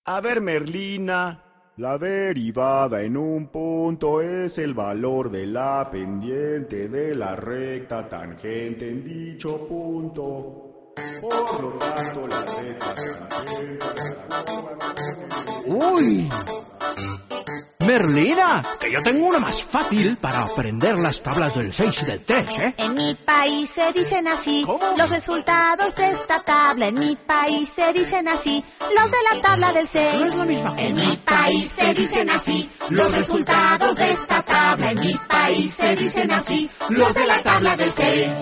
A ver, Merlina. La derivada en un punto es el valor de la pendiente de la recta tangente en dicho punto. Por lo tanto, la recta tangente ¡Uy! Merlina, que yo tengo una más fácil para aprender las tablas del 6 y del 3, ¿eh? En mi país se dicen así. ¿Cómo? Los resultados de esta tabla. En mi país se dicen así. Los de la tabla del 6. No es la misma cosa. En mi país se dicen así. Los resultados de esta tabla. En mi país se dicen así. Los de la tabla del 6.